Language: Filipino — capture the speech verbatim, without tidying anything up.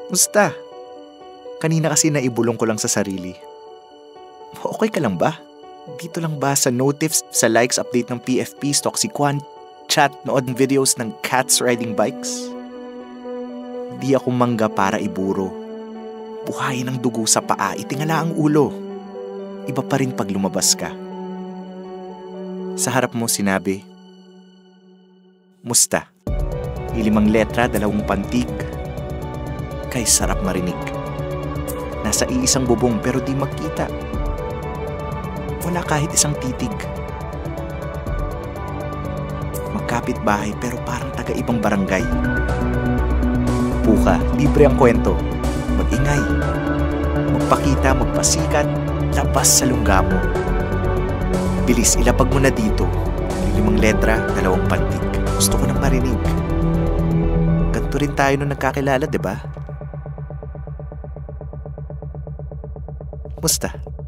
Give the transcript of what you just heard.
Musta? Kanina kasi naibulong ko lang sa sarili. Okay ka lang ba? Dito lang ba sa notifs, sa likes update ng P F P, stalk si Kwan, chat, nood ng videos ng cats riding bikes? Di ako mangga para iburo. Buhayin ang dugo sa paa, itingala ang ulo. Iba pa rin pag lumabas ka. Sa harap mo sinabi, musta? Ilimang letra, dalawang pantig. Kay sarap marinig. Nasa iisang bubong pero di magkita. Wala kahit isang titig. Magkapit bahay pero parang taga-ibang barangay. Puka, libre ang kwento. Mag-ingay. Magpakita, magpasikat, labas sa lungga mo. Bilis, ilapag mo na dito. Limang letra, dalawang pantig. Gusto ko nang marinig. Ganto rin tayo nung nagkakilala, diba? Musta?